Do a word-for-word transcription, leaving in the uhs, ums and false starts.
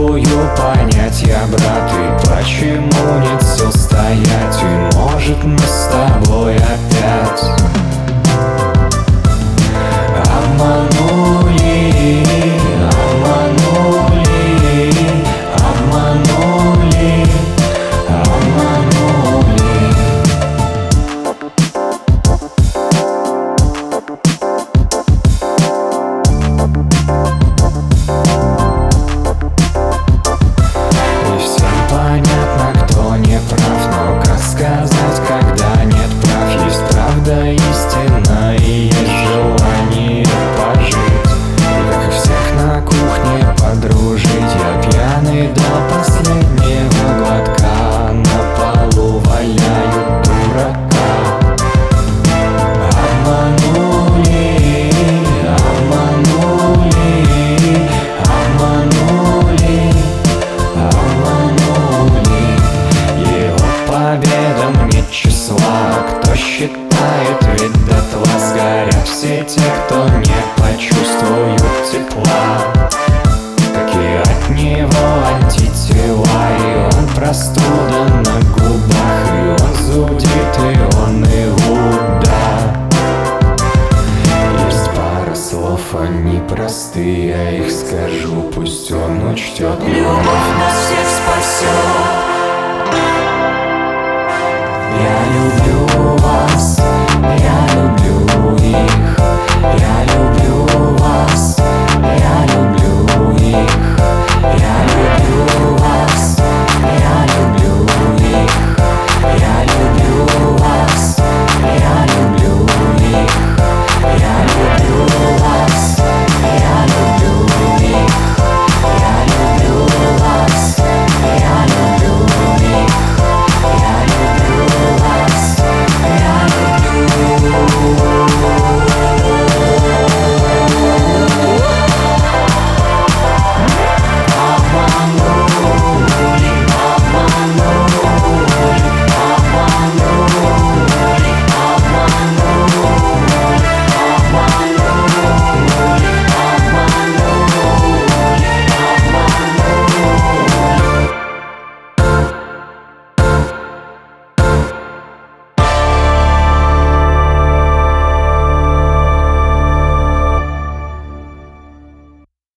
пробую понять я, брат, и почему нет сил стоять. И может мы с тобой опять обманули, обманули, обманули, обманули. И всем понятно, кто не прав, но как сказать, когда нет прав? Есть правда, истина и есть желание пожить. И как и всех на кухне подружить, я пьяный до последнего глотка, на полу валяю дурака. Обманули, обманули, обманули, обманули. Его победам нет числа, кто считает, ведь дотла сгорят все те, кто не почувствуют тепла. Какие от него антитела, и он простуда на губах, и он зудит, и он иуда. Есть пара слов, они простые, я их скажу, пусть он учтет. Любовь нас всех спасет. Я люблю вас, я люблю их.